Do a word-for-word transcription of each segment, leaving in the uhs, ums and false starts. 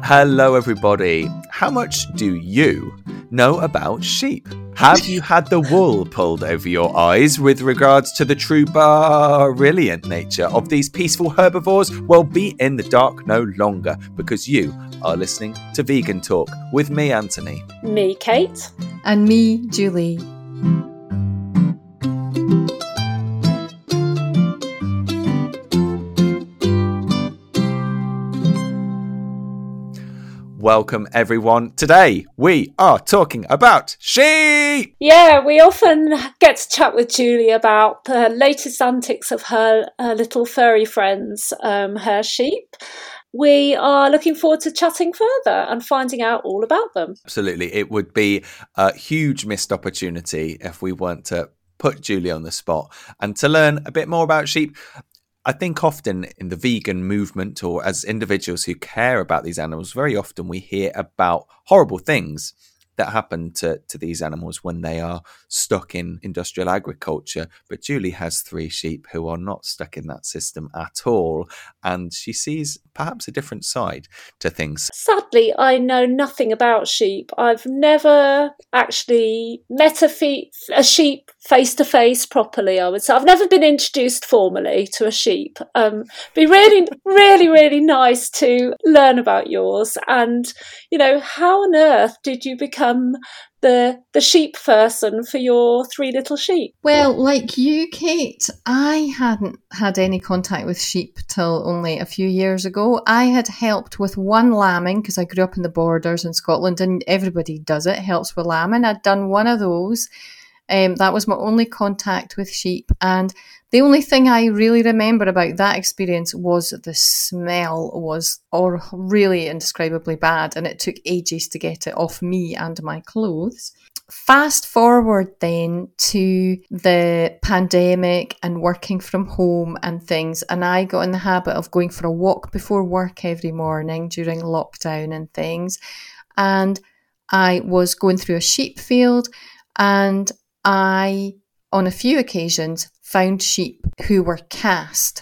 Hello everybody. How much do you know about sheep? Have you had the wool pulled over your eyes with regards to the true brilliant nature of these peaceful herbivores? Well, be in the dark no longer, because you are listening to Vegan Talk with me, Anthony. Me, Kate. And me, Julie. Welcome everyone. Today we are talking about sheep. Yeah, we often get to chat with Julie about the latest antics of her uh, little furry friends, um, her sheep. We are looking forward to chatting further and finding out all about them. Absolutely. It would be a huge missed opportunity if we weren't to put Julie on the spot and to learn a bit more about sheep. I think often in the vegan movement, or as individuals who care about these animals, very often we hear about horrible things that happen to, to these animals when they are stuck in industrial agriculture. But Julie has three sheep who are not stuck in that system at all, and she sees perhaps a different side to things. Sadly, I know nothing about sheep. I've never actually met a, fe- a sheep face-to-face properly, I would say. I've never been introduced formally to a sheep. Um, it'd be really, really, really nice to learn about yours. And, you know, how on earth did you become the the sheep person for your three little sheep? Well, like you, Kate, I hadn't had any contact with sheep till only a few years ago. I had helped with one lambing because I grew up in the borders in Scotland and everybody does it, helps with lambing. I'd done one of those. Um, that was my only contact with sheep, and the only thing I really remember about that experience was the smell was or really indescribably bad, and it took ages to get it off me and my clothes. Fast forward then to the pandemic and working from home and things, and I got in the habit of going for a walk before work every morning during lockdown and things, and I was going through a sheep field, and I, on a few occasions, found sheep who were cast.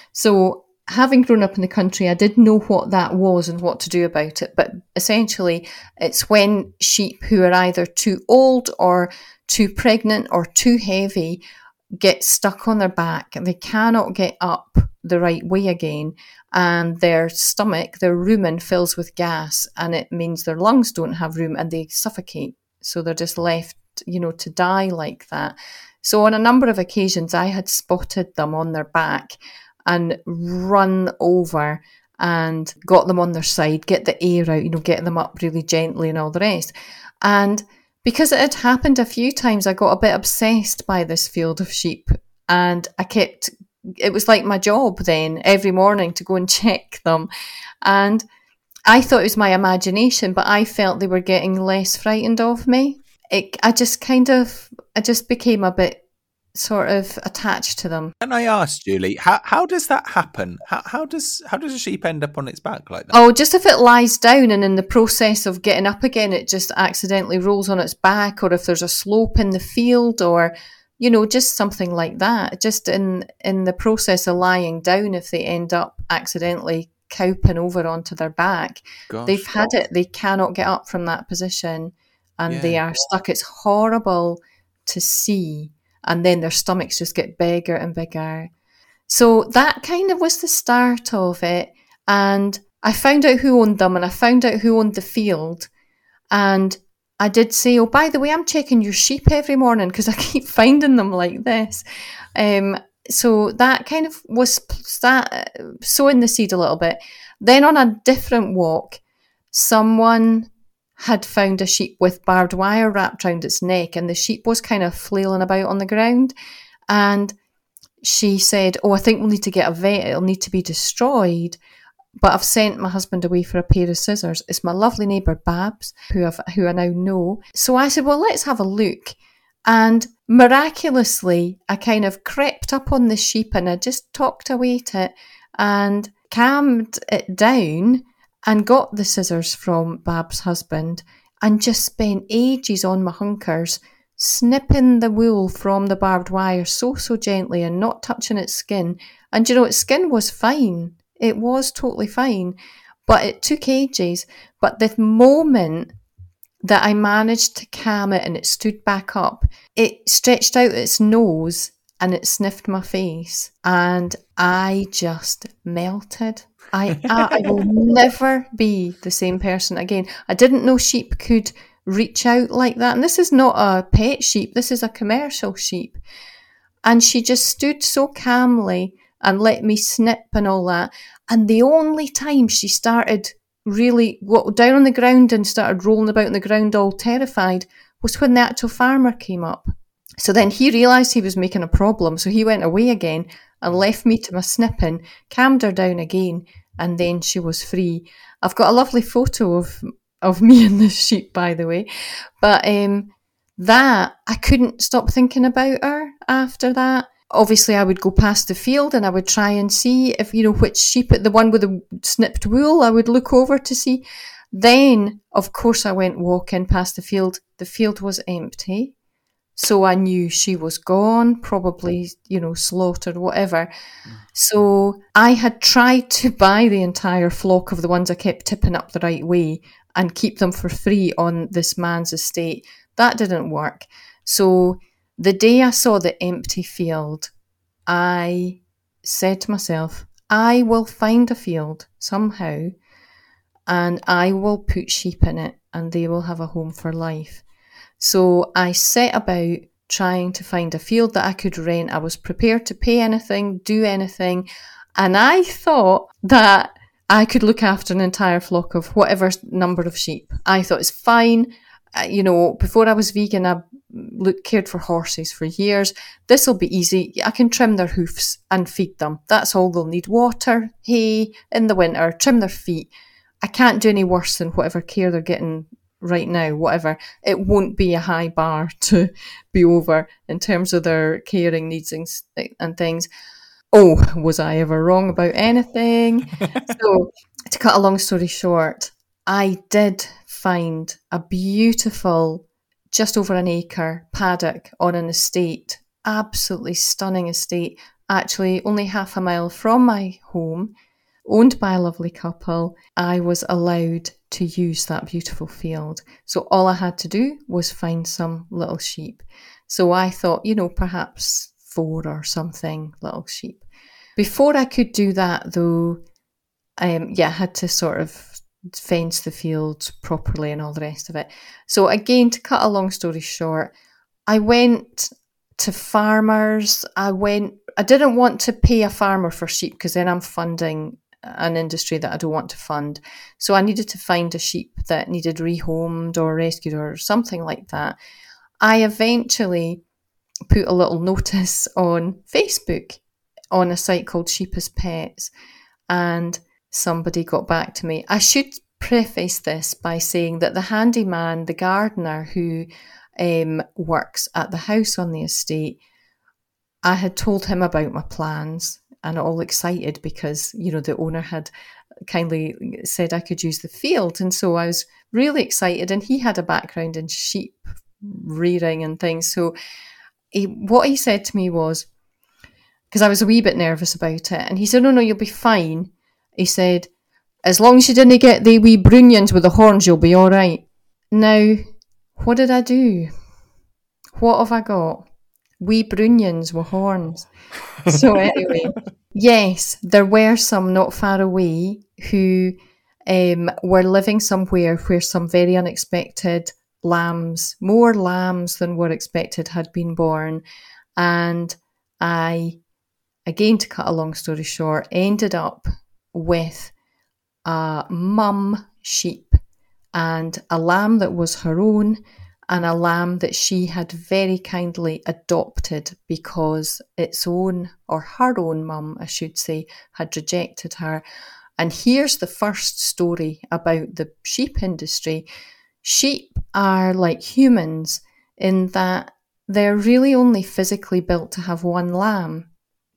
So having grown up in the country, I did know what that was and what to do about it. But essentially, it's when sheep who are either too old or too pregnant or too heavy get stuck on their back and they cannot get up the right way again. And their stomach, their rumen, fills with gas, and it means their lungs don't have room and they suffocate. So they're just left, you know, to die like that. So on a number of occasions, I had spotted them on their back and run over and got them on their side, get the air out, you know, get them up really gently and all the rest. And because it had happened a few times, I got a bit obsessed by this field of sheep, and I kept, it was like my job then every morning to go and check them. And I thought it was my imagination, but I felt they were getting less frightened of me. It, I just kind of, I just became a bit sort of attached to them. And I asked Julie, how how does that happen? How how does how does a sheep end up on its back like that? Oh, just if it lies down and in the process of getting up again, it just accidentally rolls on its back, or if there's a slope in the field, or you know, just something like that. Just in in the process of lying down, if they end up accidentally cowping over onto their back, Gosh. They've had it. They cannot get up from that position. And Yeah. they are stuck. It's horrible to see. And then their stomachs just get bigger and bigger. So that kind of was the start of it. And I found out who owned them, and I found out who owned the field. And I did say, oh, by the way, I'm checking your sheep every morning because I keep finding them like this. Um, so that kind of was that, sowing the seed a little bit. Then on a different walk, someone had found a sheep with barbed wire wrapped around its neck, and the sheep was kind of flailing about on the ground. And she said, oh, I think we'll need to get a vet. It'll need to be destroyed. But I've sent my husband away for a pair of scissors. It's my lovely neighbour Babs, who, I've, who I now know. So I said, well, let's have a look. And miraculously, I kind of crept up on the sheep and I just talked away to it and calmed it down and got the scissors from Bab's husband and just spent ages on my hunkers snipping the wool from the barbed wire so, so gently and not touching its skin. And, you know, its skin was fine. It was totally fine. But it took ages. But the moment that I managed to calm it and it stood back up, it stretched out its nose and it sniffed my face, and I just melted. I, I will never be the same person again. I didn't know sheep could reach out like that. And this is not a pet sheep. This is a commercial sheep. And she just stood so calmly and let me snip and all that. And the only time she started really got down on the ground and started rolling about on the ground all terrified was when the actual farmer came up. So then he realised he was making a problem. So he went away again and left me to my snipping, calmed her down again, and then she was free. I've got a lovely photo of of me and this sheep, by the way. But um, that, I couldn't stop thinking about her after that. Obviously, I would go past the field and I would try and see if, you know, which sheep, the one with the snipped wool, I would look over to see. Then, of course, I went walking past the field. The field was empty. So I knew she was gone, probably, you know, slaughtered, whatever. Mm. So I had tried to buy the entire flock of the ones I kept tipping up the right way and keep them for free on this man's estate. That didn't work. So the day I saw the empty field, I said to myself, I will find a field somehow and I will put sheep in it and they will have a home for life. So I set about trying to find a field that I could rent. I was prepared to pay anything, do anything. And I thought that I could look after an entire flock of whatever number of sheep. I thought it's fine. Uh, you know, before I was vegan, I looked, cared for horses for years. This will be easy. I can trim their hoofs and feed them. That's all they'll need. Water, hay in the winter, trim their feet. I can't do any worse than whatever care they're getting right now, whatever. It won't be a high bar to be over in terms of their caring needs and, and things. Oh, was I ever wrong about anything? So, to cut a long story short, I did find a beautiful, just over an acre paddock on an estate, absolutely stunning estate, actually only half a mile from my home, owned by a lovely couple. I was allowed to use that beautiful field. So all I had to do was find some little sheep. So I thought, you know, perhaps four or something little sheep. Before I could do that, though, um, yeah, I had to sort of fence the field properly and all the rest of it. So again, to cut a long story short, I went to farmers. I went, I didn't want to pay a farmer for sheep because then I'm funding an industry that I don't want to fund. So I needed to find a sheep that needed rehomed or rescued or something like that. I eventually put a little notice on Facebook on a site called Sheep as Pets, and somebody got back to me. I should preface this by saying that the handyman, the gardener who um, works at the house on the estate, I had told him about my plans and all excited because, you know, the owner had kindly said I could use the field. And so I was really excited, and he had a background in sheep rearing and things. So he, what he said to me was, because I was a wee bit nervous about it, and he said, no, no, you'll be fine. He said, as long as you didn't get the wee brunions with the horns, you'll be all right. Now, what did I do? What have I got? Wee brunions with horns. So anyway, yes, there were some not far away who um, were living somewhere where some very unexpected lambs, more lambs than were expected, had been born. And I, again, to cut a long story short, ended up with a mum sheep and a lamb that was her own, and a lamb that she had very kindly adopted because its own, or her own mum, I should say, had rejected her. And here's the first story about the sheep industry. Sheep are like humans in that they're really only physically built to have one lamb.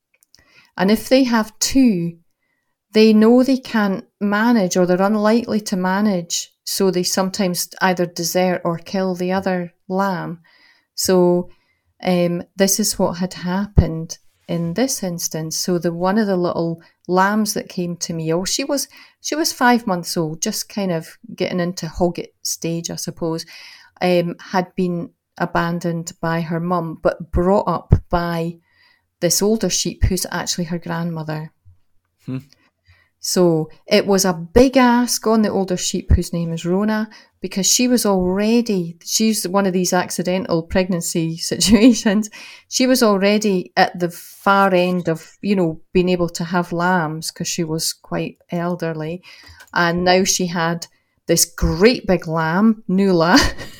And if they have two, they know they can't manage, or they're unlikely to manage, so they sometimes either desert or kill the other lamb. So um, this is what had happened in this instance. So the one of the little lambs that came to me. Oh, she was she was five months old, just kind of getting into hogget stage, I suppose. Um, had been abandoned by her mum, but brought up by this older sheep who's actually her grandmother. Hmm. So it was a big ask on the older sheep, whose name is Rona, because she was already, she's one of these accidental pregnancy situations. She was already at the far end of, you know, being able to have lambs because she was quite elderly. And now she had this great big lamb, Nuala,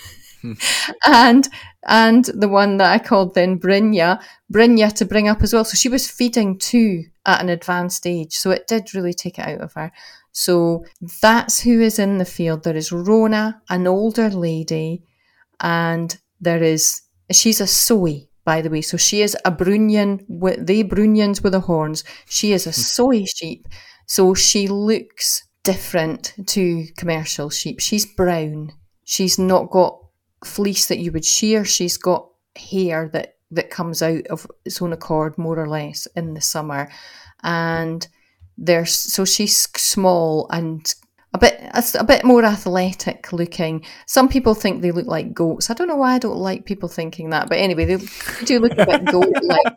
and and the one that I called then Brynja, Brynja to bring up as well. So she was feeding two at an advanced age. So it did really take it out of her. So that's who is in the field. There is Rona, an older lady, and there is, she's a Soy, by the way. So she is a Brunyan, with they Brunyans with the horns. She is a Soy sheep. So she looks different to commercial sheep. She's brown. She's not got fleece that you would shear. She's got hair that that comes out of its own accord, more or less, in the summer. And there's so she's small and a bit a bit more athletic looking. Some people think they look like goats. I don't know why I don't like people thinking that, but anyway, they do look a bit goat-like.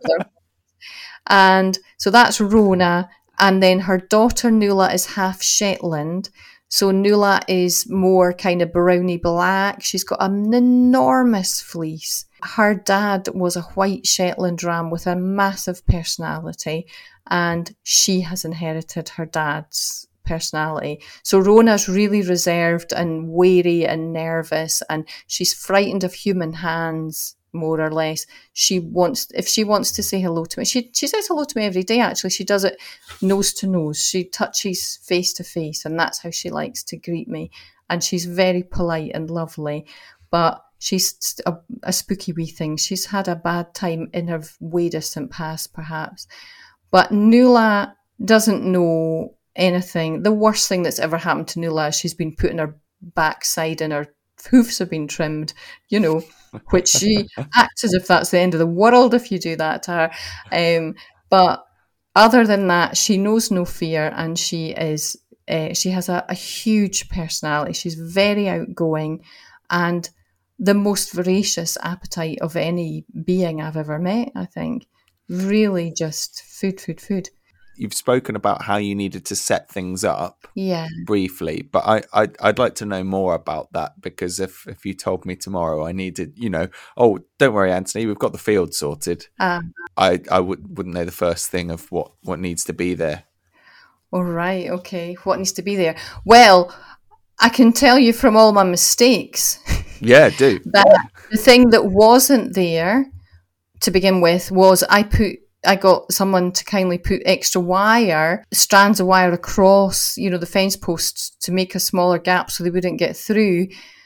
And so that's Rona, and then her daughter Nuala is half Shetland. So Nuala is more kind of browny black. She's got an enormous fleece. Her dad was a white Shetland ram with a massive personality, and she has inherited her dad's personality. So Rona's really reserved and wary and nervous, and she's frightened of human hands, more or less. She wants, if she wants to say hello to me, she she says hello to me every day, actually. She does it nose to nose. She touches face to face, and that's how she likes to greet me. And she's very polite and lovely, but she's a, a spooky wee thing. She's had a bad time in her way distant past, perhaps. But Nuala doesn't know anything. The worst thing that's ever happened to Nuala is she's been put in her backside and her hoofs have been trimmed, you know, which she acts as if that's the end of the world if you do that to her. Um, but other than that, she knows no fear, and she is uh, she has a, a huge personality. She's very outgoing and the most voracious appetite of any being I've ever met, I think. Really just food, food, food. You've spoken about how you needed to set things up yeah. briefly, but I, I, I'd like to know more about that, because if, if you told me tomorrow I needed, you know, oh, don't worry, Anthony, we've got the field sorted. Um, I, I would, wouldn't know the first thing of what, what needs to be there. All right, okay. What needs to be there? Well, I can tell you from all my mistakes. Yeah, do. that the thing that wasn't there to begin with was I put I got someone to kindly put extra wire, strands of wire across, you know, the fence posts to make a smaller gap so they wouldn't get through.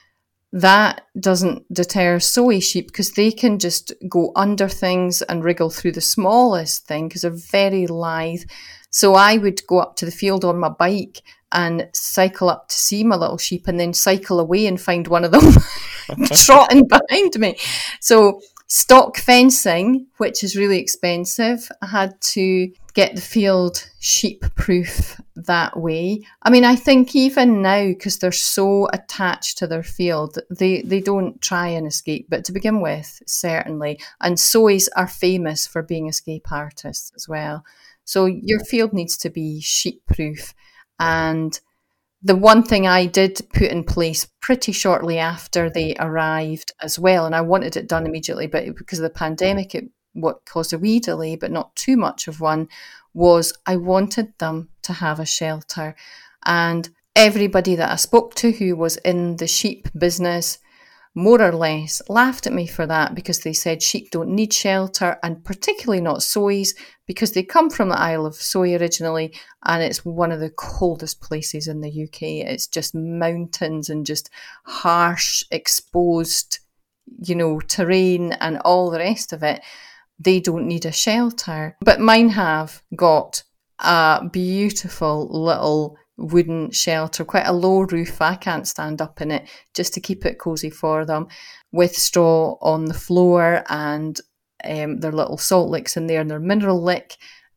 That doesn't deter Soy sheep because they can just go under things and wriggle through the smallest thing because they're very lithe. So I would go up to the field on my bike and cycle up to see my little sheep and then cycle away and find one of them trotting behind me. So stock fencing, which is really expensive. I had to get the field sheep-proof that way. I mean, I think even now, because they're so attached to their field, they, they don't try and escape. But to begin with, certainly. And Soys are famous for being escape artists as well. So your field needs to be sheep-proof. And the one thing I did put in place pretty shortly after they arrived as well, and I wanted it done immediately, but because of the pandemic, it what caused a wee delay, but not too much of one, was I wanted them to have a shelter. And everybody that I spoke to who was in the sheep business more or less laughed at me for that because they said sheep don't need shelter, and particularly not Soys, because they come from the Isle of Soy originally, and it's one of the coldest places in the U K. It's just mountains and just harsh, exposed, you know, terrain and all the rest of it. They don't need a shelter. But mine have got a beautiful little wooden shelter, quite a low roof. I can't stand up in it, just to keep it cosy for them, with straw on the floor and um, their little salt licks in there and their mineral lick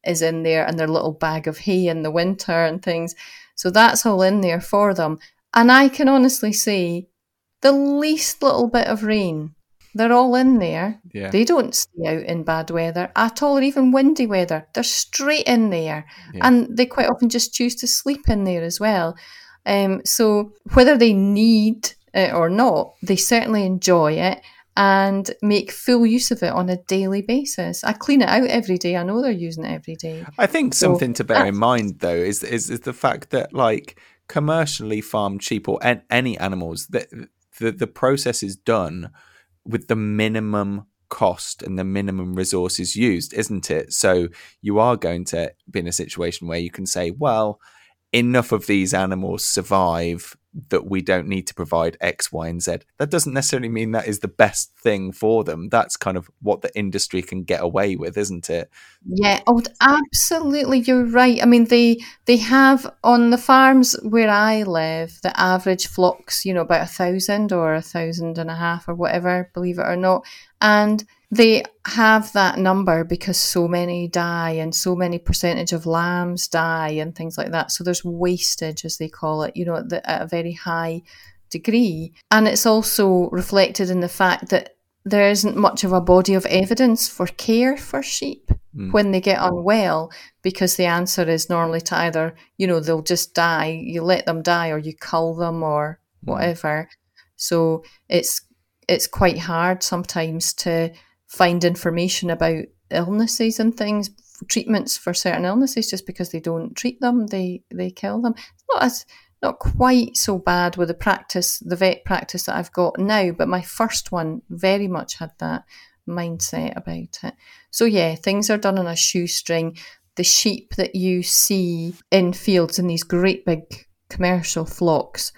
is in there, and their little bag of hay in the winter and things. So that's all in there for them. And I can honestly say, the least little bit of rain, they're all in there. Yeah. They don't stay out in bad weather at all, or even windy weather. They're straight in there. Yeah. And they quite often just choose to sleep in there as well. Um, so whether they need it or not, they certainly enjoy it and make full use of it on a daily basis. I clean it out every day. I know they're using it every day. I think So something to bear in that's- mind, though, is is, is the fact that, like, commercially farmed sheep or an, any animals, the, the the process is done with the minimum cost and the minimum resources used, isn't it? So you are going to be in a situation where you can say, well, enough of these animals survive that we don't need to provide X, Y, and Z. That doesn't necessarily mean that is the best thing for them. That's kind of what the industry can get away with, isn't it? Yeah, oh, absolutely, you're right. I mean, they they have on the farms where I live, the average flocks, you know, about a thousand or a thousand and a half or whatever, believe it or not, and they have that number because so many die and so many percentage of lambs die and things like that. So there's wastage, as they call it, you know, at, the, at a very high degree, and it's also reflected in the fact that there isn't much of a body of evidence for care for sheep mm. when they get unwell, because the answer is normally to either, you know, they'll just die, you let them die, or you cull them or whatever. Mm. So it's it's quite hard sometimes to find information about illnesses and things, treatments for certain illnesses, just because they don't treat them, they they kill them. It's not as Not quite so bad with the practice, the vet practice that I've got now, but my first one very much had that mindset about it. So yeah, things are done on a shoestring. The sheep that you see in fields in these great big commercial flocks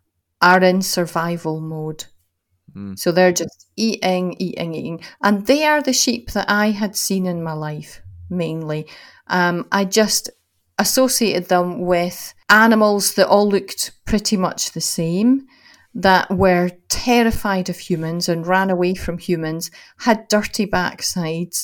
are in survival mode. Mm. So they're just eating, eating, eating. And they are the sheep that I had seen in my life, mainly. Um, I just associated them with animals that all looked pretty much the same, that were terrified of humans and ran away from humans, had dirty backsides,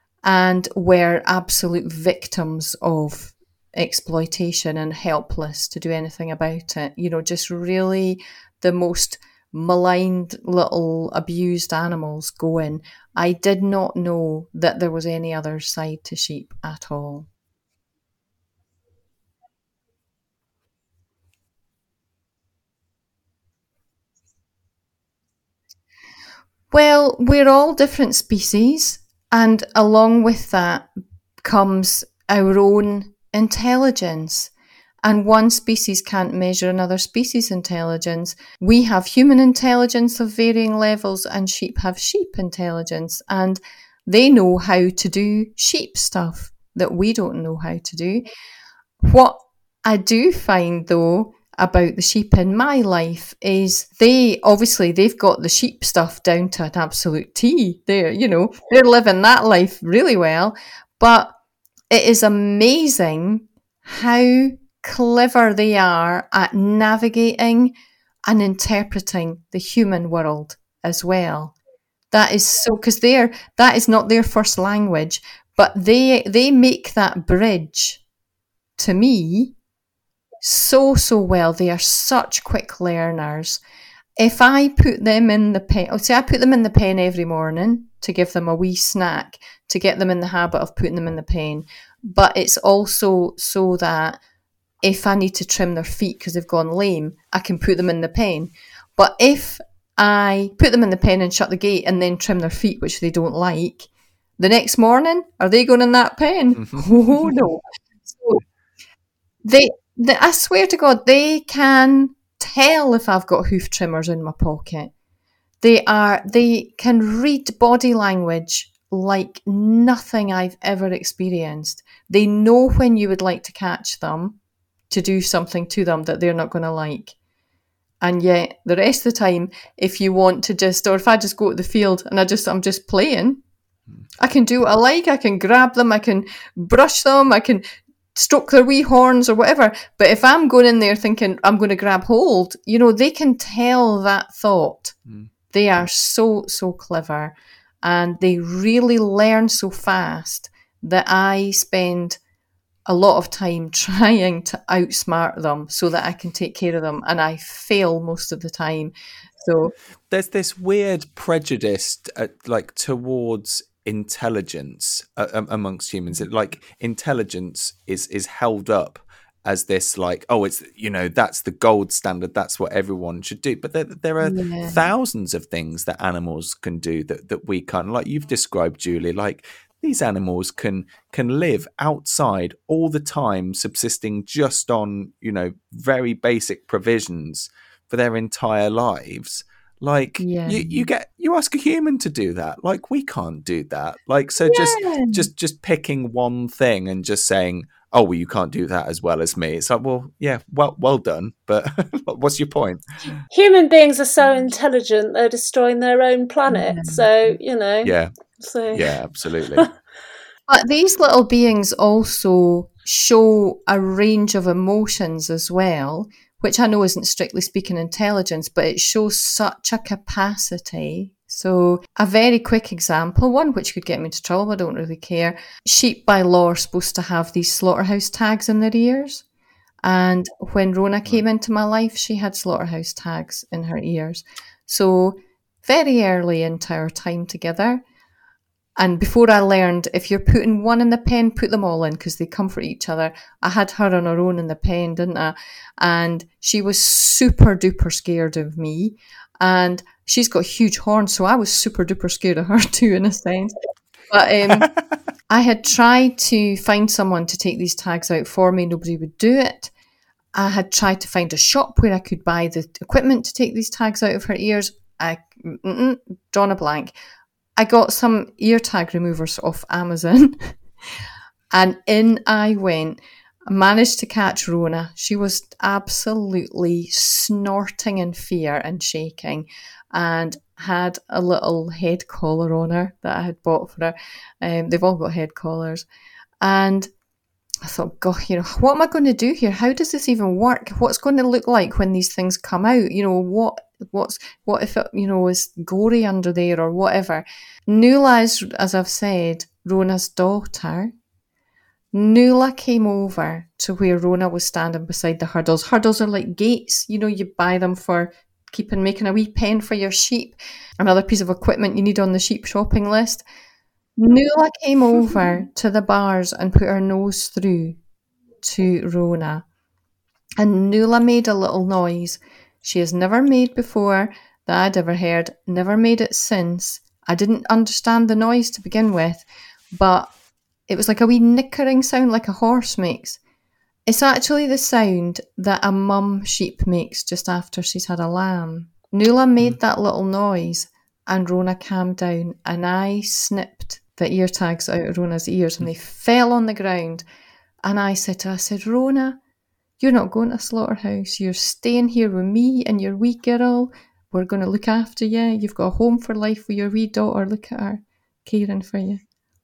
and were absolute victims of exploitation and helpless to do anything about it. You know, just really the most maligned little abused animals going. I did not know that there was any other side to sheep at all. Well, we're all different species, and along with that comes our own intelligence. And one species can't measure another species' intelligence. We have human intelligence of varying levels, and sheep have sheep intelligence, and they know how to do sheep stuff that we don't know how to do. What I do find, though, about the sheep in my life is they obviously they've got the sheep stuff down to an absolute T. They're, you know, they're living that life really well. But it is amazing how clever they are at navigating and interpreting the human world as well. That is so, because they're that is not their first language, but they they make that bridge to me so, so well. They are such quick learners. If I put them in the pen, oh, say I put them in the pen every morning to give them a wee snack, to get them in the habit of putting them in the pen. But it's also so that if I need to trim their feet because they've gone lame, I can put them in the pen. But if I put them in the pen and shut the gate and then trim their feet, which they don't like, the next morning, are they going in that pen? Oh, no. So they... The, I swear to God, they can tell if I've got hoof trimmers in my pocket. They are, they can read body language like nothing I've ever experienced. They know when you would like to catch them to do something to them that they're not going to like. And yet the rest of the time, if you want to just, or if I just go to the field and I just, I'm just playing, I can do what I like. I can grab them. I can brush them. I can stroke their wee horns or whatever. But if I'm going in there thinking I'm going to grab hold, you know, they can tell that thought. Mm. They are so, so clever, and they really learn so fast that I spend a lot of time trying to outsmart them so that I can take care of them, and I fail most of the time. So there's this weird prejudice uh, like towards intelligence uh, amongst humans. It, like intelligence is is held up as this, like, oh, it's, you know, that's the gold standard, that's what everyone should do. But there, there are yeah. thousands of things that animals can do that, that we can't. Like you've described, Julie, like these animals can can live outside all the time, subsisting just on, you know, very basic provisions for their entire lives. Like yeah. you, you get you ask a human to do that. Like we can't do that. Like so yeah. just just just picking one thing and just saying, oh well, you can't do that as well as me. It's like, well, yeah, well well done, but what's your point? Human beings are so intelligent, they're destroying their own planet. Yeah. So, you know. Yeah. So yeah, absolutely. But these little beings also show a range of emotions as well, which I know isn't strictly speaking intelligence, but it shows such a capacity. So a very quick example, one which could get me into trouble, but I don't really care. Sheep by law are supposed to have these slaughterhouse tags in their ears. And when Rona came into my life, she had slaughterhouse tags in her ears. So very early into our time together, and before I learned, if you're putting one in the pen, put them all in because they comfort each other. I had her on her own in the pen, didn't I? And she was super duper scared of me. And she's got huge horns, so I was super duper scared of her too, in a sense. But um, I had tried to find someone to take these tags out for me. Nobody would do it. I had tried to find a shop where I could buy the equipment to take these tags out of her ears. I drawn a blank. I got some ear tag removers off Amazon and in I went. I managed to catch Rona. She was absolutely snorting in fear and shaking and had a little head collar on her that I had bought for her. Um, they've all got head collars. And I thought, God, you know, what am I going to do here? How does this even work? What's going to look like when these things come out? You know, what what's what if it, you know, is gory under there or whatever? Nuala is, as I've said, Rona's daughter. Nuala came over to where Rona was standing beside the hurdles. Hurdles are like gates. You know, you buy them for keeping, making a wee pen for your sheep. Another piece of equipment you need on the sheep shopping list. Nuala came over to the bars and put her nose through to Rona. And Nuala made a little noise she has never made before, that I'd ever heard, never made it since. I didn't understand the noise to begin with, but it was like a wee nickering sound like a horse makes. It's actually the sound that a mum sheep makes just after she's had a lamb. Nuala made mm. that little noise and Rona calmed down, and I snipped the ear tags out of Rona's ears and they fell on the ground. And I said to her, I said, Rona, you're not going to a slaughterhouse. You're staying here with me and your wee girl. We're going to look after you. You've got a home for life with your wee daughter. Look at her, caring for you.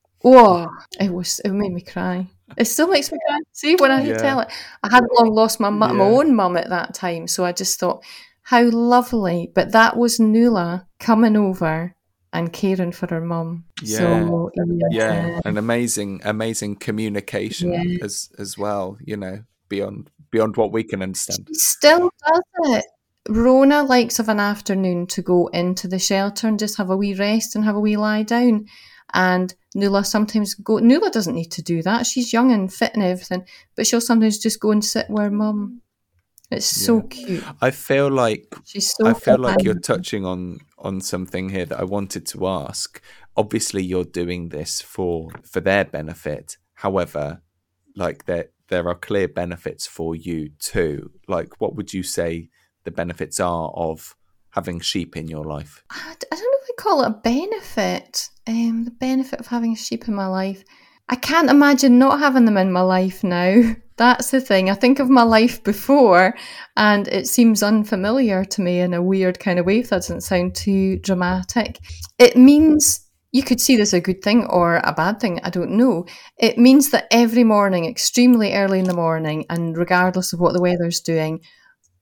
Oh, it was, it made me cry. It still makes me cry. See, when I yeah. tell it, I hadn't long lost my, yeah. my own mum at that time. So I just thought, how lovely. But that was Nuala coming over and caring for her mum. Yeah. So, yeah, yeah, an amazing, amazing communication yeah. as as well. You know, beyond beyond what we can understand. She still does it. Rona likes of an afternoon to go into the shelter and just have a wee rest and have a wee lie down. And Nuala sometimes go. Nuala doesn't need to do that. She's young and fit and everything, but she'll sometimes just go and sit with her mum. It's yeah. so cute. I feel like She's so I feel like you're touching on on something here that I wanted to ask. Obviously, you're doing this for for their benefit. However, like there there are clear benefits for you too. Like, what would you say the benefits are of having sheep in your life? I, I don't know if I call it a benefit. Um, the benefit of having sheep in my life. I can't imagine not having them in my life now. That's the thing. I think of my life before and it seems unfamiliar to me in a weird kind of way, if that doesn't sound too dramatic. It means, you could see this as a good thing or a bad thing, I don't know. It means that every morning, extremely early in the morning, and regardless of what the weather's doing,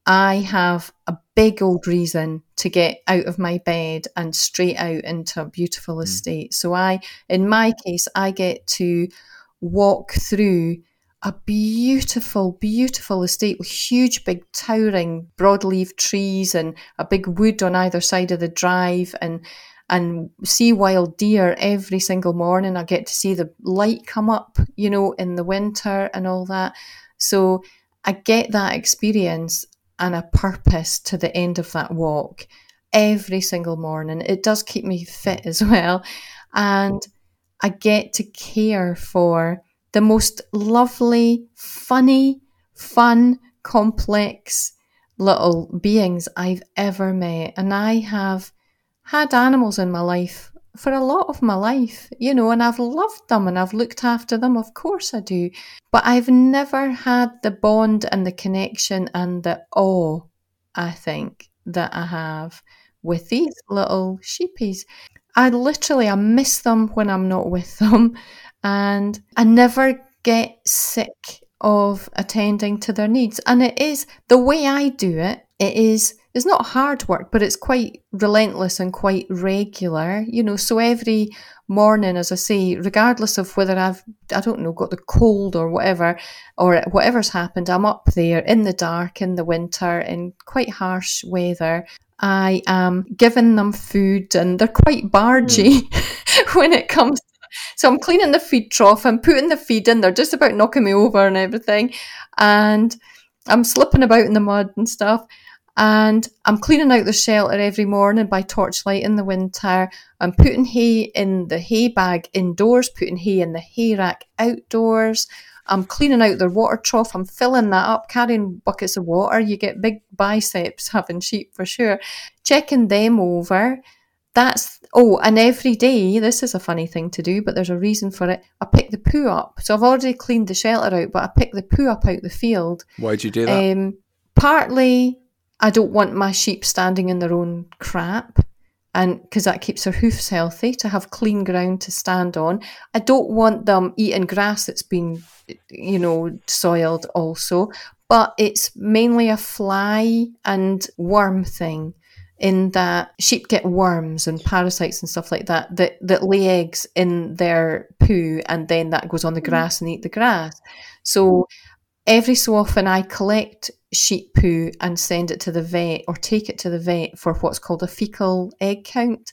I have a big old reason to get out of my bed and straight out into a beautiful Mm. estate. So I, in my case, I get to walk through a beautiful, beautiful estate with huge, big, towering broadleaf trees and a big wood on either side of the drive, and and see wild deer every single morning. I get to see the light come up, you know, in the winter and all that. So I get that experience and a purpose to the end of that walk every single morning. It does keep me fit as well. And I get to care for the most lovely, funny, fun, complex little beings I've ever met. And I have had animals in my life for a lot of my life, you know, and I've loved them and I've looked after them. Of course I do. But I've never had the bond and the connection and the awe, I think, that I have with these little sheepies. I literally, I miss them when I'm not with them, and I never get sick of attending to their needs. And it is, the way I do it, it is, it's not hard work, but it's quite relentless and quite regular, you know. So every morning, as I say, regardless of whether I've, I don't know, got the cold or whatever, or whatever's happened, I'm up there in the dark, in the winter, in quite harsh weather. I am giving them food, and they're quite bargy mm. when it comes to that. So I'm cleaning the feed trough, I'm putting the feed in, they're just about knocking me over and everything, and I'm slipping about in the mud and stuff. And I'm cleaning out the shelter every morning by torchlight in the winter. I'm putting hay in the hay bag indoors, putting hay in the hay rack outdoors. I'm cleaning out their water trough. I'm filling that up, carrying buckets of water. You get big biceps having sheep for sure. Checking them over. That's, oh, and every day, this is a funny thing to do, but there's a reason for it. I pick the poo up. So I've already cleaned the shelter out, but I pick the poo up out the field. Why'd you do that? Um, partly, I don't want my sheep standing in their own crap, and because that keeps their hoofs healthy, to have clean ground to stand on. I don't want them eating grass that's been, you know, soiled also, but it's mainly a fly and worm thing, in that sheep get worms and parasites and stuff like that, that, that lay eggs in their poo, and then that goes on the grass and eat the grass. So every so often I collect sheep poo and send it to the vet, or take it to the vet for what's called a fecal egg count.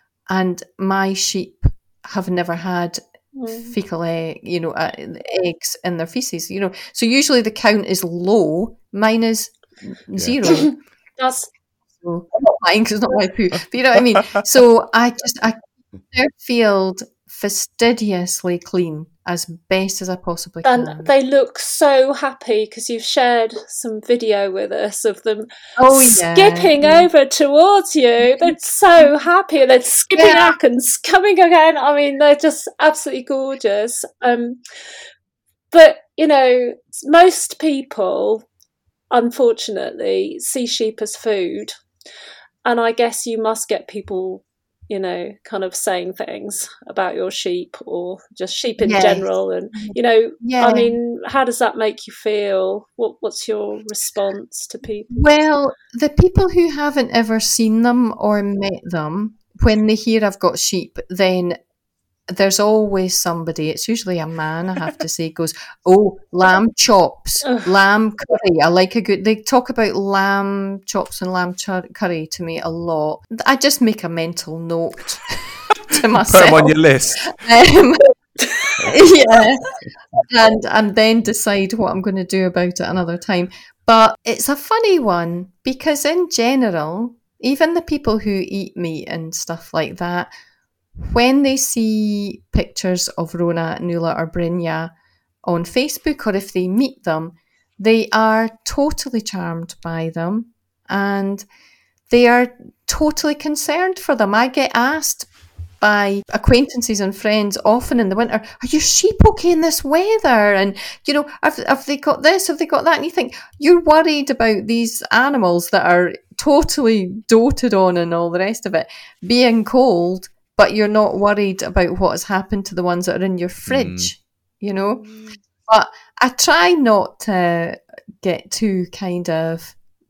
And my sheep have never had mm. fecal egg, you know, uh, eggs in their feces, you know. So usually the count is low. Mine is yeah. zero. That's so, not mine, because it's not my poo. But you know what I mean? So I just, I keep their field fastidiously clean as best as I possibly can. And they look so happy, because you've shared some video with us of them oh, yeah. skipping yeah. over towards you. They're so happy, and they're skipping yeah. back and coming again. I mean, they're just absolutely gorgeous. Um, but, you know, most people, unfortunately, see sheep as food. And I guess you must get people, you know, kind of saying things about your sheep, or just sheep in yes. general. And, you know, yeah. I mean, how does that make you feel? What What's your response to people? Well, the people who haven't ever seen them or met them, when they hear I've got sheep, then there's always somebody, it's usually a man, I have to say, goes, oh, lamb chops, lamb curry. I like a good, they talk about lamb chops and lamb ch- curry to me a lot. I just make a mental note to myself. Put them on your list. Um, yeah. And, and then decide what I'm going to do about it another time. But it's a funny one, because in general, even the people who eat meat and stuff like that, when they see pictures of Rona, Nuala or Brynja on Facebook, or if they meet them, they are totally charmed by them, and they are totally concerned for them. I get asked by acquaintances and friends often in the winter, are your sheep okay in this weather? And, you know, have, have they got this? Have they got that? And you think, you're worried about these animals that are totally doted on and all the rest of it being cold, but you're not worried about what has happened to the ones that are in your fridge, mm. you know? But I try not to get too kind of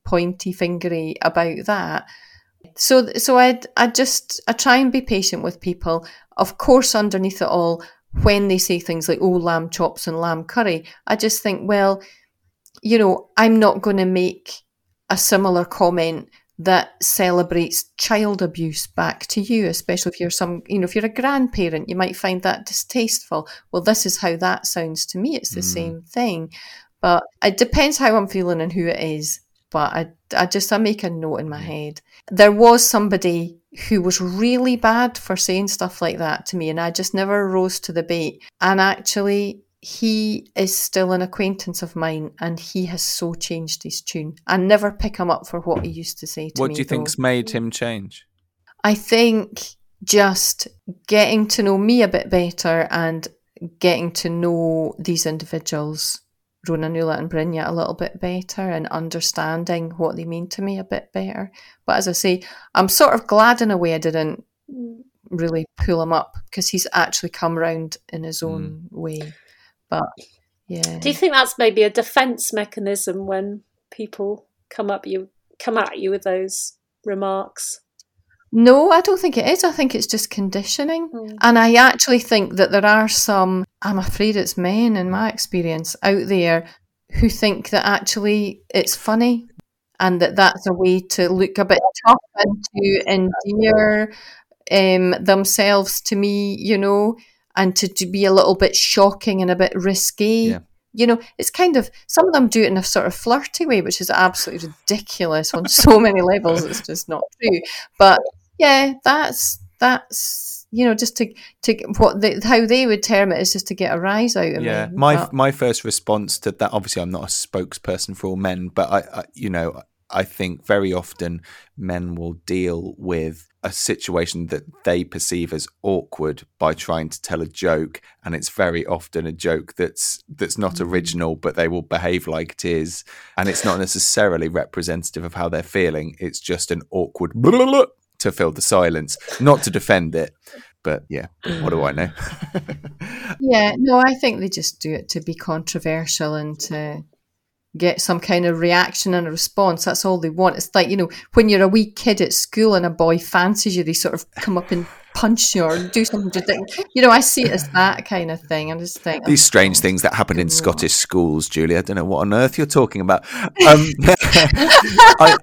pointy fingery about that. So, so I, I just, I try and be patient with people. Of course, underneath it all, when they say things like, oh, lamb chops and lamb curry, I just think, well, you know, I'm not going to make a similar comment that celebrates child abuse back to you, especially if you're some, you know, if you're a grandparent, you might find that distasteful. Well, this is how that sounds to me. It's the mm. same thing. But it depends how I'm feeling and who it is. But I, I just, I make a note in my head. There was somebody who was really bad for saying stuff like that to me, and I just never rose to the bait. And actually, he is still an acquaintance of mine, and he has so changed his tune. I never pick him up for what he used to say to what me. What do you though. think's made him change? I think just getting to know me a bit better and getting to know these individuals, Rona, Nuala and Brynja, a little bit better and understanding what they mean to me a bit better. But as I say, I'm sort of glad in a way I didn't really pull him up, because he's actually come round in his own mm. way. But yeah. Do you think that's maybe a defence mechanism when people come up you come at you with those remarks? No, I don't think it is. I think it's just conditioning. Mm. And I actually think that there are some, I'm afraid it's men in my experience, out there who think that actually it's funny and that that's a way to look a bit tough and to endear um, themselves to me, you know, and to, to be a little bit shocking and a bit risque. Yeah. You know, it's kind of, some of them do it in a sort of flirty way, which is absolutely ridiculous on so many levels. It's just not true. But yeah, that's, that's, you know, just to, to what they, how they would term it is just to get a rise out of yeah. me. Yeah, my but, my first response to that, obviously I'm not a spokesperson for all men, but I, I you know, I think very often men will deal with a situation that they perceive as awkward by trying to tell a joke, and it's very often a joke that's that's not original, but they will behave like it is, and it's not necessarily representative of how they're feeling. It's just an awkward blah, blah, blah, to fill the silence, not to defend it. But yeah, what do I know? Yeah, no, I think they just do it to be controversial and to get some kind of reaction and a response. That's all they want. It's like, you know, when you're a wee kid at school and a boy fancies you, they sort of come up and punch you or do something ridiculous. You know, I see it as that kind of thing. I just think these strange things that happen in Scottish schools, Julie. I don't know what on earth you're talking about. Um, I,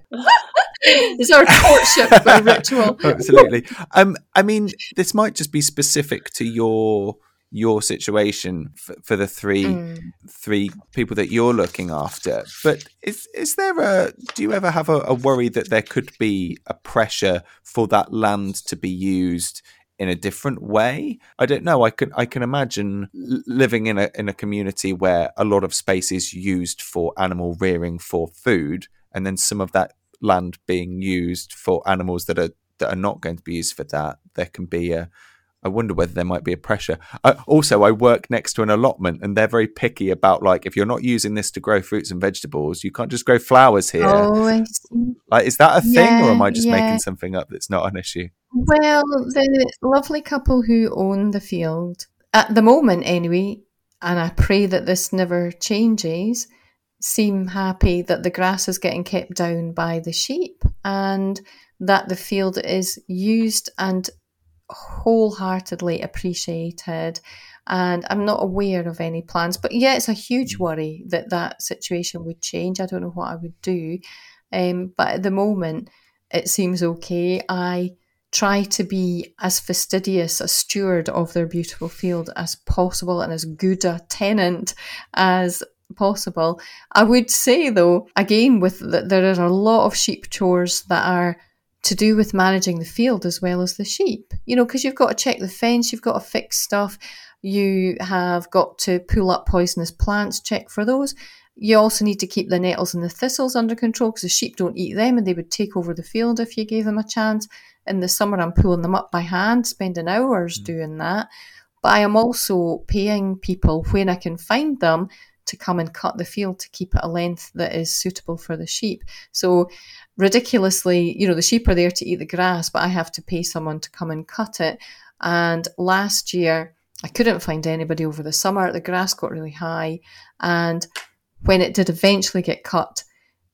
it's our courtship ritual. Absolutely. Um, I mean, this might just be specific to your your situation for, for the three mm. three people that you're looking after. But is is there a? Do you ever have a, a worry that there could be a pressure for that land to be used in a different way? I don't know. I can I can imagine living in a in a community where a lot of space is used for animal rearing for food, and then some of that land being used for animals that are that are not going to be used for that. There can be a I wonder whether there might be a pressure. I, also, I work next to an allotment, and they're very picky about, like, if you're not using this to grow fruits and vegetables, you can't just grow flowers here. Oh, I see. Like, is that a thing, yeah, or am I just yeah. making something up that's not an issue? Well, the lovely couple who own the field, at the moment anyway, and I pray that this never changes, seem happy that the grass is getting kept down by the sheep and that the field is used and wholeheartedly appreciated, and I'm not aware of any plans, but yeah, it's a huge worry that that situation would change. I don't know what I would do, um, but at the moment it seems okay. I try to be as fastidious a steward of their beautiful field as possible and as good a tenant as possible. I would say though, again, with the, there are a lot of sheep chores that are to do with managing the field as well as the sheep, you know, because you've got to check the fence, you've got to fix stuff, you have got to pull up poisonous plants, check for those. You also need to keep the nettles and the thistles under control because the sheep don't eat them and they would take over the field if you gave them a chance. In the summer, I'm pulling them up by hand, spending hours mm. doing that. But I am also paying people when I can find them to come and cut the field to keep it a length that is suitable for the sheep. So ridiculously, you know, the sheep are there to eat the grass, but I have to pay someone to come and cut it. And last year, I couldn't find anybody over the summer. The grass got really high. And when it did eventually get cut,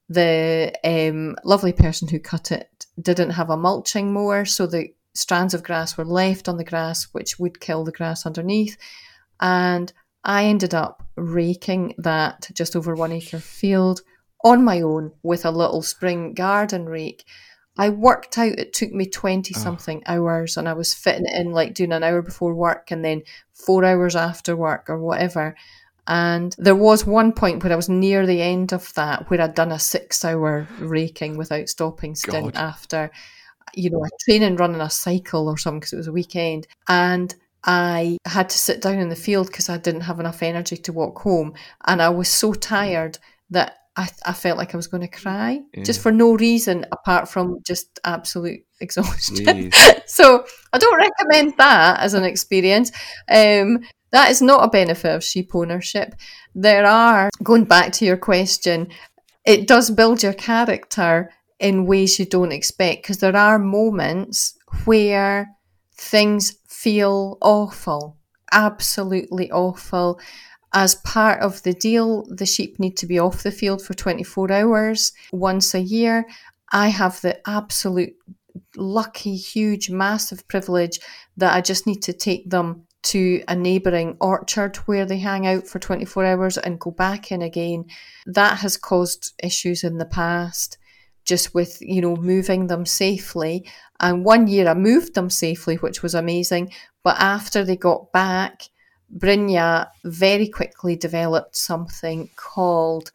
the um, lovely person who cut it didn't have a mulching mower, so the strands of grass were left on the grass, which would kill the grass underneath. And I ended up raking that just over one acre field on my own with a little spring garden rake. I worked out it took me twenty something oh. hours, and I was fitting it in like doing an hour before work and then four hours after work or whatever. And there was one point where I was near the end of that where I'd done a six hour raking without stopping stint God. after, you know, a training running a cycle or something because it was a weekend. And I had to sit down in the field because I didn't have enough energy to walk home. And I was so tired that I, I felt like I was going to cry yeah. just for no reason apart from just absolute exhaustion. So I don't recommend that as an experience. Um, that is not a benefit of sheep ownership. There are, going back to your question, it does build your character in ways you don't expect, because there are moments where things feel awful, absolutely awful. As part of the deal, the sheep need to be off the field for twenty-four hours once a year. I have the absolute lucky, huge, massive privilege that I just need to take them to a neighbouring orchard where they hang out for twenty-four hours and go back in again. That has caused issues in the past, just with, you know, moving them safely. And one year I moved them safely, which was amazing. But after they got back, Brynja very quickly developed something called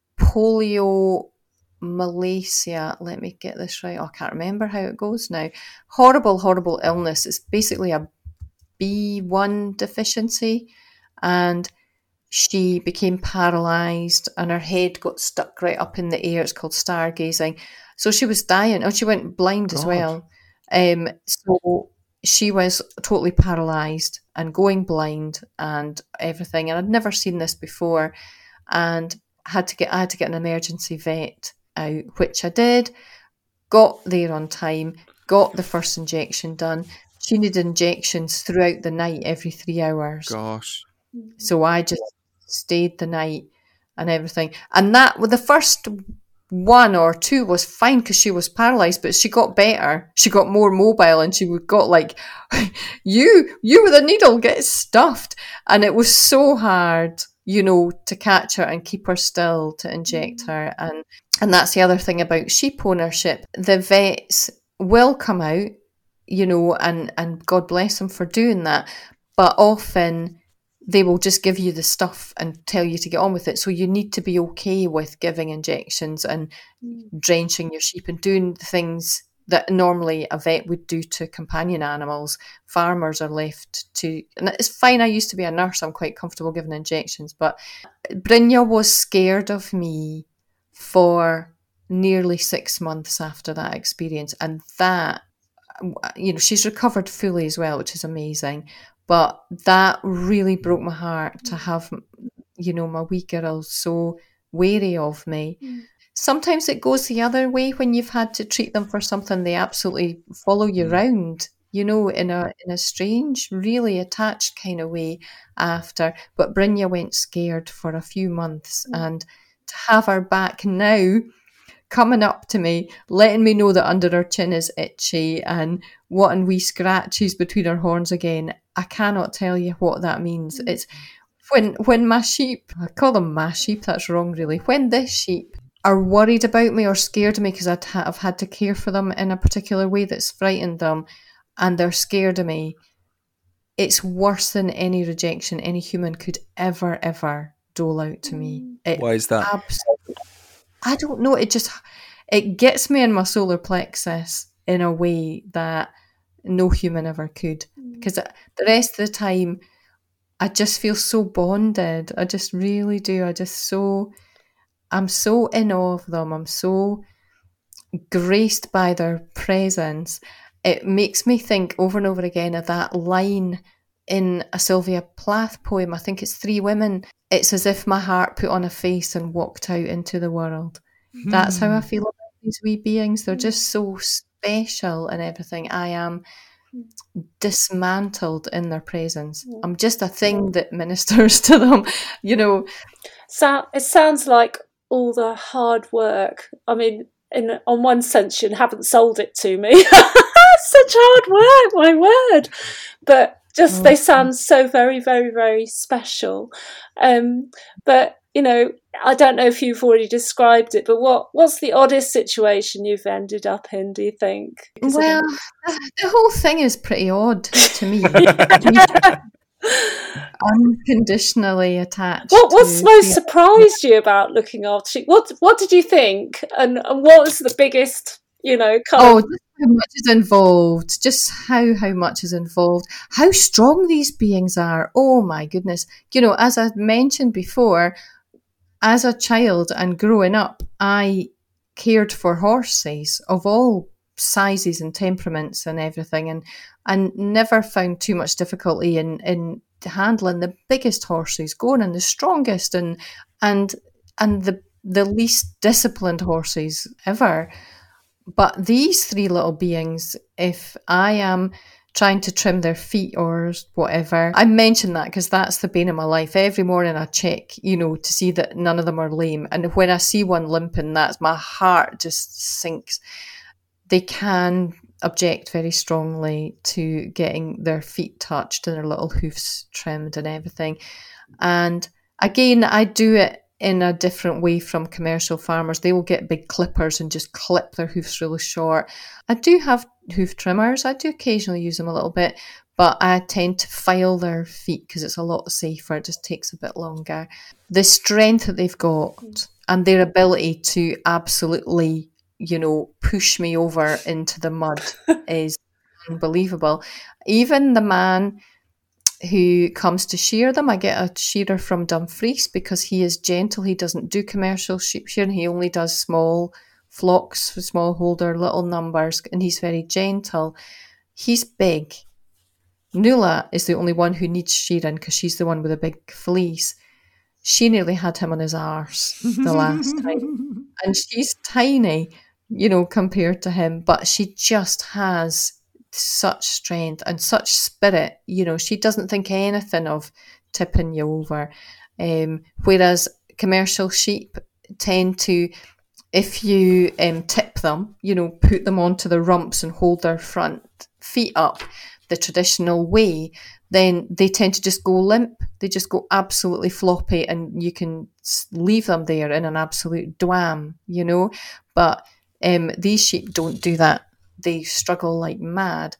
poliomyelitis. Let me get this right. Oh, I can't remember how it goes now. Horrible, horrible illness. It's basically a B one deficiency. And she became paralysed and her head got stuck right up in the air. It's called stargazing. So she was dying. Oh, she went blind God. as well. Um, so she was totally paralysed and going blind and everything. And I'd never seen this before, and had to get I had to get an emergency vet out, which I did. Got there on time. Got the first injection done. She needed injections throughout the night, every three hours. Gosh. So I just stayed the night and everything. And that, well, the first one or two was fine because she was paralysed, but she got better. She got more mobile, and she got like, you, you with a needle, get stuffed. And it was so hard, you know, to catch her and keep her still, to inject her. And, and that's the other thing about sheep ownership. The vets will come out, you know, and, and God bless them for doing that. But often they will just give you the stuff and tell you to get on with it. So you need to be okay with giving injections and mm. drenching your sheep and doing the things that normally a vet would do to companion animals. Farmers are left to, and it's fine. I used to be a nurse. I'm quite comfortable giving injections, but Brynja was scared of me for nearly six months after that experience. And that, you know, she's recovered fully as well, which is amazing. But that really broke my heart to have, you know, my wee girl so wary of me. Mm. Sometimes it goes the other way when you've had to treat them for something. They absolutely follow you around, you know, in a in a strange, really attached kind of way after. But Brynja went scared for a few months. Mm. And to have her back now, coming up to me, letting me know that under her chin is itchy and wanting wee scratches between her horns again, I cannot tell you what that means. It's when when my sheep, I call them my sheep, that's wrong really, when this sheep are worried about me or scared of me because I've had to care for them in a particular way that's frightened them, and they're scared of me, it's worse than any rejection any human could ever, ever dole out to me. It Why is that? Absolutely, I don't know. It just, it gets me in my solar plexus in a way that no human ever could. Because the rest of the time, I just feel so bonded. I just really do. I just so, I'm so in awe of them. I'm so graced by their presence. It makes me think over and over again of that line in a Sylvia Plath poem. I think it's Three Women. It's as if my heart put on a face and walked out into the world. Hmm. That's how I feel about these wee beings. They're just so special and everything. I am dismantled in their presence. I'm just a thing that ministers to them, you know. So it sounds like all the hard work. I mean, in on one sense, you haven't sold it to me. Such hard work, my word. But just oh. they sound so very, very, very special. Um, but, you know, I don't know if you've already described it, but what, what's the oddest situation you've ended up in, do you think? Well, the whole thing is pretty odd to me. Unconditionally attached. What what's to most the- surprised you about looking after sheep? What what did you think? And, and what was the biggest, you know, kind oh, of... just how much is involved. Just how, how much is involved. How strong these beings are. Oh my goodness. You know, as I mentioned before, as a child and growing up, I cared for horses of all sizes and temperaments and everything, and and never found too much difficulty in, in handling the biggest horses, going in the strongest and and and the the least disciplined horses ever. But these three little beings, if I am trying to trim their feet or whatever, I mention that because that's the bane of my life. Every morning I check, you know, to see that none of them are lame. And when I see one limping, that's my heart just sinks. They can object very strongly to getting their feet touched and their little hoofs trimmed and everything. And again, I do it in a different way from commercial farmers. They will get big clippers and just clip their hoofs really short. I do have hoof trimmers. I do occasionally use them a little bit, but I tend to file their feet because it's a lot safer. It just takes a bit longer. The strength that they've got and their ability to absolutely, you know, push me over into the mud is unbelievable. Even the man who comes to shear them, I get a shearer from Dumfries because he is gentle. He doesn't do commercial sheep shearing. He only does small flocks, smallholder, little numbers, and he's very gentle. He's big. Nuala is the only one who needs shearing because she's the one with a big fleece. She nearly had him on his arse the last time. And she's tiny, you know, compared to him, but she just has such strength and such spirit. You know, she doesn't think anything of tipping you over. Um, whereas commercial sheep tend to, if you um, tip them, you know, put them onto the rumps and hold their front feet up the traditional way, then they tend to just go limp. They just go absolutely floppy and you can leave them there in an absolute dwam, you know. But um, these sheep don't do that. They struggle like mad.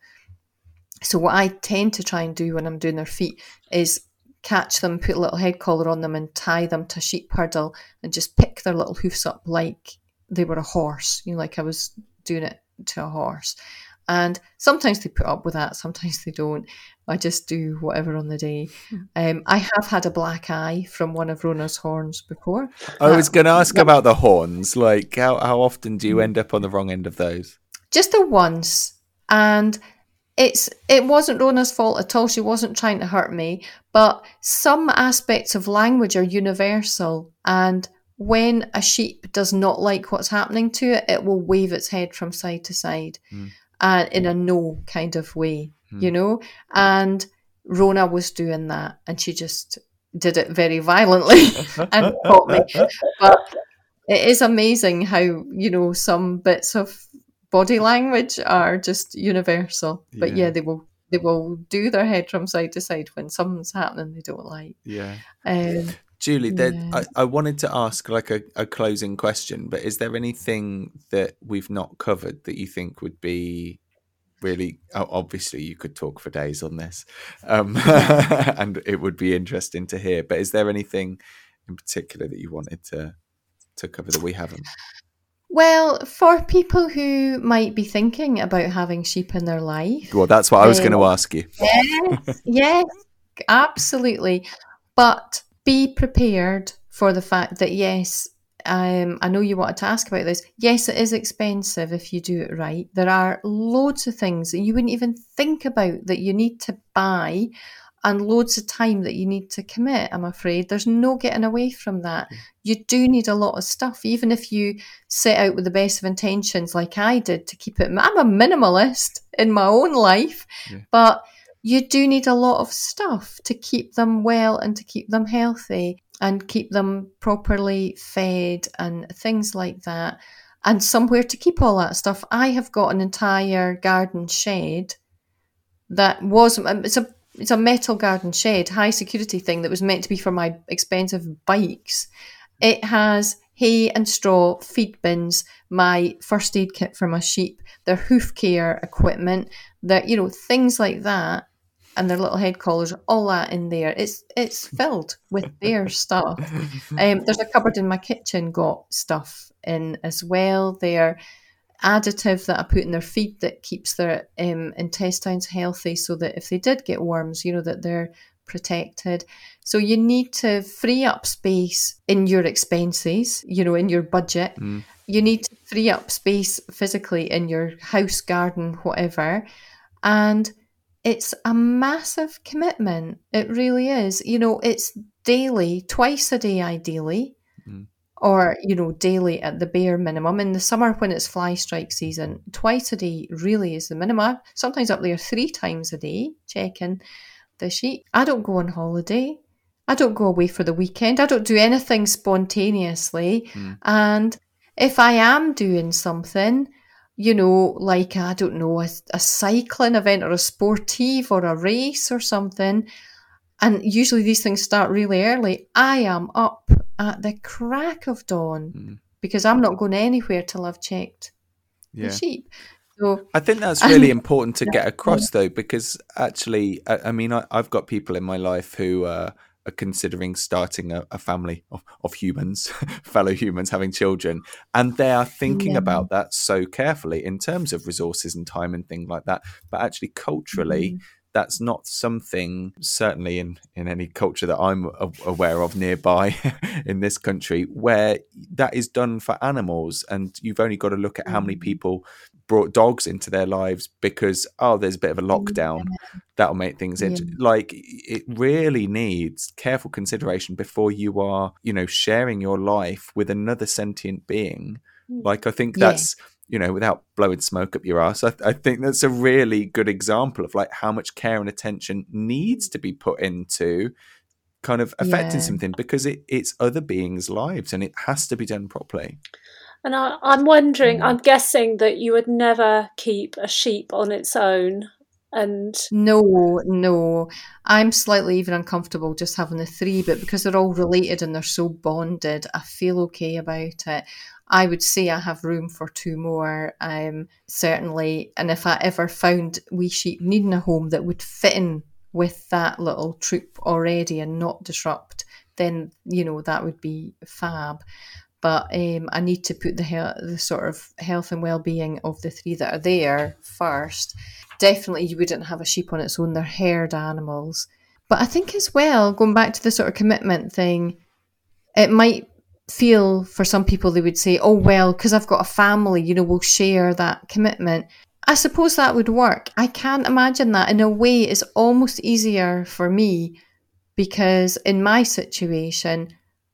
So what I tend to try and do when I'm doing their feet is catch them, put a little head collar on them and tie them to a sheep hurdle and just pick their little hoofs up like they were a horse, you know, like I was doing it to a horse. And sometimes they put up with that, sometimes they don't. I just do whatever on the day. Um, I have had a black eye from one of Rona's horns before. I was going to ask yeah. about the horns. Like, how, how often do you end up on the wrong end of those? Just the once. And it's it wasn't Rona's fault at all. She wasn't trying to hurt me. But some aspects of language are universal. And when a sheep does not like what's happening to it, it will wave its head from side to side. Mm. And in a no kind of way, mm. you know? And Rona was doing that. And she just did it very violently and caught me. But it is amazing how, you know, some bits of body language are just universal. But yeah, yeah they will they will do their head from side to side when something's happening they don't like. Yeah. Um, Julie, yeah. there, I, I wanted to ask like a, a closing question, but is there anything that we've not covered that you think would be really, obviously you could talk for days on this, um, and it would be interesting to hear, but is there anything in particular that you wanted to, to cover that we haven't? Well, for people who might be thinking about having sheep in their life. Well, that's what I was um, going to ask you. Yes, yes, absolutely. But be prepared for the fact that, yes, um, I know you wanted to ask about this. Yes, it is expensive if you do it right. There are loads of things that you wouldn't even think about that you need to buy and loads of time that you need to commit, I'm afraid. There's no getting away from that. You do need a lot of stuff, even if you set out with the best of intentions like I did to keep it. I'm a minimalist in my own life, yeah. but you do need a lot of stuff to keep them well and to keep them healthy and keep them properly fed and things like that, and somewhere to keep all that stuff. I have got an entire garden shed that was, it's a it's a metal garden shed, high security thing that was meant to be for my expensive bikes. It has hay and straw, feed bins, my first aid kit for my sheep, their hoof care equipment, that, you know, things like that, and their little head collars, all that in there. It's it's filled with their stuff. Um, there's a cupboard in my kitchen got stuff in as well. Their additive that I put in their feed that keeps their um, intestines healthy, so that if they did get worms, you know, that they're protected. So you need to free up space in your expenses, you know, in your budget. Mm. You need to free up space physically in your house, garden, whatever. And it's a massive commitment. It really is. You know, it's daily, twice a day ideally, mm. or, you know, daily at the bare minimum. In the summer when it's fly strike season, twice a day really is the minimum. Sometimes up there three times a day, checking the sheep. I don't go on holiday. I don't go away for the weekend. I don't do anything spontaneously. Mm. And if I am doing something, you know, like, I don't know, a, a cycling event or a sportive or a race or something, and usually these things start really early, I am up at the crack of dawn mm. because I'm not going anywhere till I've checked yeah. the sheep. So, I think that's really important to get across, though, because actually, I, I mean, I, I've got people in my life who uh, are considering starting a, a family of, of humans, fellow humans, having children, and they are thinking yeah. about that so carefully in terms of resources and time and things like that. But actually, culturally, mm. that's not something, certainly in, in any culture that I'm aware of nearby in this country, where that is done for animals. And you've only got to look at how many people brought dogs into their lives because, oh, there's a bit of a lockdown. Yeah. That'll make things yeah. into, like, it really needs careful consideration before you are, you know, sharing your life with another sentient being. Like, I think that's, yeah. you know, without blowing smoke up your ass, I, I think that's a really good example of like how much care and attention needs to be put into kind of affecting yeah. something, because it, it's other beings' lives and it has to be done properly. And I, I'm wondering, I'm guessing that you would never keep a sheep on its own. And no, no, I'm slightly even uncomfortable just having the three, but because they're all related and they're so bonded, I feel okay about it. I would say I have room for two more, um, certainly. And if I ever found wee sheep needing a home that would fit in with that little troop already and not disrupt, then, you know, that would be fab. But um, I need to put the, he- the sort of health and well-being of the three that are there first. Definitely you wouldn't have a sheep on its own. They're herd animals. But I think as well, going back to the sort of commitment thing, it might feel for some people, they would say, oh, well, because I've got a family, you know, we'll share that commitment. I suppose that would work. I can't imagine that. In a way, it's almost easier for me because in my situation,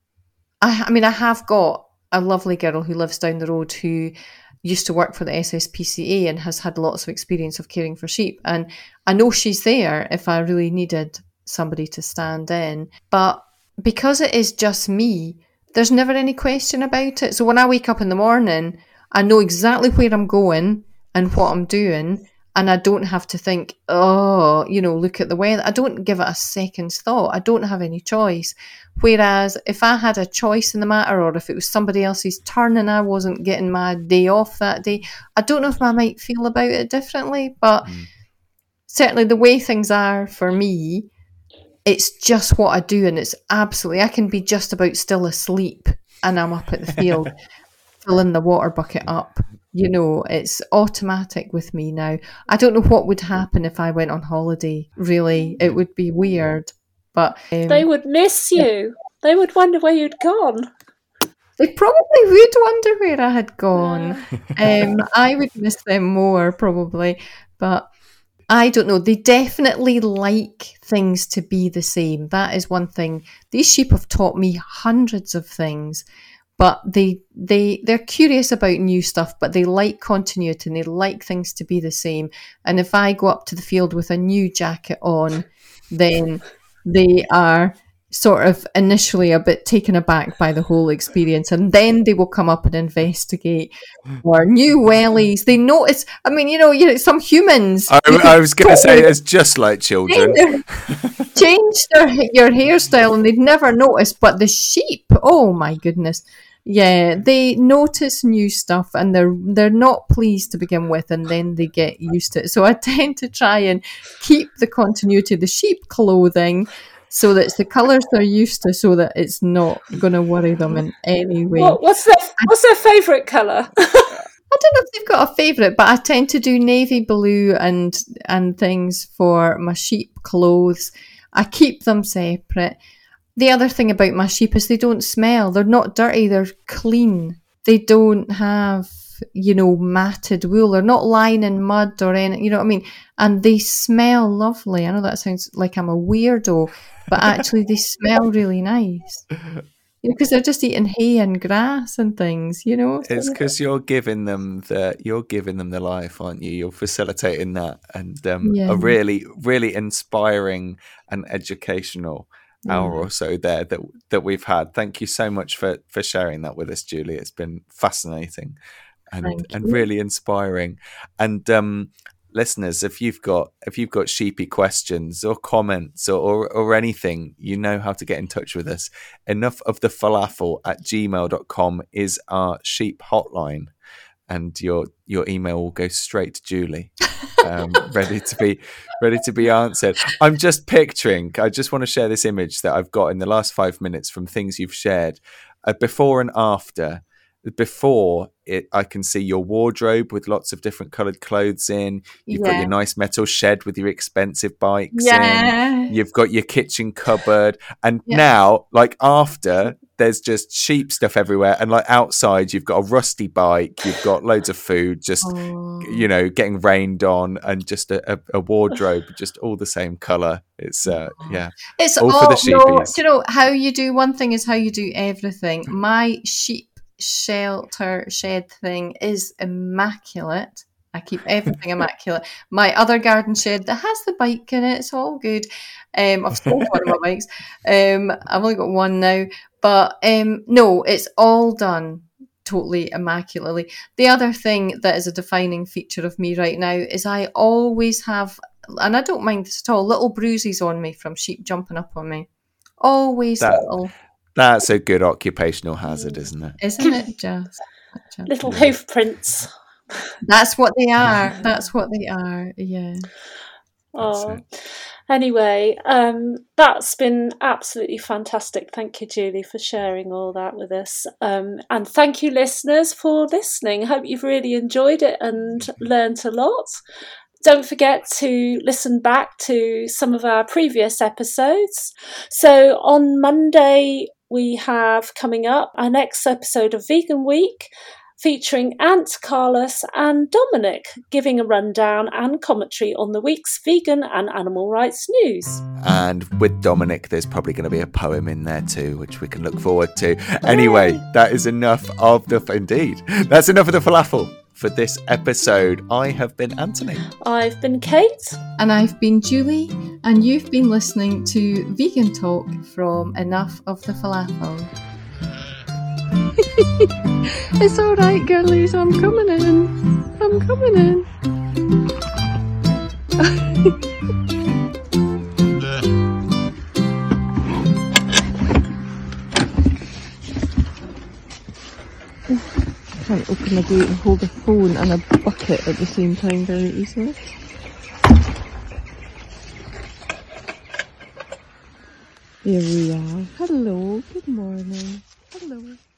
I, I mean, I have got a lovely girl who lives down the road who used to work for the S S P C A and has had lots of experience of caring for sheep. And I know she's there if I really needed somebody to stand in. But because it is just me, there's never any question about it. So when I wake up in the morning, I know exactly where I'm going and what I'm doing. And I don't have to think, oh, you know, look at the weather. I don't give it a second's thought. I don't have any choice. Whereas if I had a choice in the matter, or if it was somebody else's turn and I wasn't getting my day off that day, I don't know if I might feel about it differently. But mm. certainly the way things are for me, it's just what I do. And it's absolutely, I can be just about still asleep and I'm up at the field filling the water bucket up. You know, it's automatic with me now. I don't know what would happen if I went on holiday, really. It would be weird. But um, they would miss you. Yeah. They would wonder where you'd gone. They probably would wonder where I had gone. um, I would miss them more, probably. But I don't know. They definitely like things to be the same. That is one thing. These sheep have taught me hundreds of things. but they they they're curious about new stuff, but they like continuity and they like things to be the same. And if I go up to the field with a new jacket on, then they are sort of initially a bit taken aback by the whole experience, and then they will come up and investigate. Or new wellies, they notice. I mean, you know, you know, some humans. I, I was going to say it's just like children. Change their your hairstyle, and they'd never noticed. But the sheep, oh my goodness, yeah, they notice new stuff, and they're they're not pleased to begin with, and then they get used to it. So I tend to try and keep the continuity of the sheep clothing, so that it's the colours they're used to, so that it's not going to worry them in any way. What, what's their What's their favourite colour? I don't know if they've got a favourite, but I tend to do navy blue and and things for my sheep clothes. I keep them separate. The other thing about my sheep is they don't smell. They're not dirty. They're clean. They don't have, you know, matted wool. They're not lying in mud or anything, you know what I mean? And they smell lovely. I know that sounds like I'm a weirdo, but actually they smell really nice. You know, because they're just eating hay and grass and things, you know. It's because you're giving them the you're giving them the life, aren't you? You're facilitating that, and um, Yeah. a really, really inspiring and educational hour Yeah. or so there that that we've had. Thank you so much for for sharing that with us, Julie. It's been fascinating and Thank and you. really inspiring. And um, listeners, if you've got if you've got sheepy questions or comments or, or or anything, you know how to get in touch with us. Enough of the falafel at gmail dot com is our sheep hotline, and your your email will go straight to Julie, um, ready to be ready to be answered. I'm just picturing. I just want to share this image that I've got in the last five minutes from things you've shared, uh, before and after. Before it, I can see your wardrobe with lots of different coloured clothes in. You've got Yeah. your nice metal shed with your expensive bikes Yeah. in. You've got your kitchen cupboard. And Yeah. now, like after, there's just sheep stuff everywhere. And like outside, you've got a rusty bike. You've got loads of food, just, Oh. you know, getting rained on, and just a, a, a wardrobe, just all the same colour. It's, uh, yeah. It's All all, for the no, sheepies. do you know how you do one thing is how you do everything. My sheep shelter shed thing is immaculate. I keep everything immaculate. My other garden shed that has the bike in it, it's all good. Um, I've sold one of my bikes. Um, I've only got one now, but um, no, it's all done totally immaculately. The other thing that is a defining feature of me right now is I always have, and I don't mind this at all, little bruises on me from sheep jumping up on me. Always That- little. That's a good occupational hazard, isn't it? Isn't it just? just- Little hoof prints. That's what they are. That's what they are. Yeah. Oh, it. anyway, um, that's been absolutely fantastic. Thank you, Julie, for sharing all that with us. Um, and thank you, listeners, for listening. Hope you've really enjoyed it and learnt a lot. Don't forget to listen back to some of our previous episodes. So on Monday, we have coming up our next episode of Vegan Week, featuring Ant, Carlos and Dominic, giving a rundown and commentary on the week's vegan and animal rights news. And with Dominic, there's probably going to be a poem in there too, which we can look forward to. Anyway, that is enough of the... Indeed, that's enough of the falafel for this episode. I have been Anthony. I've been Kate. And I've been Julie, and you've been listening to Vegan Talk from Enough of the Falafel. It's all right, girlies. I'm coming in. I'm coming in. I can't open the gate and hold a phone and a bucket at the same time very easily. Here we are. Hello. Good morning. Hello.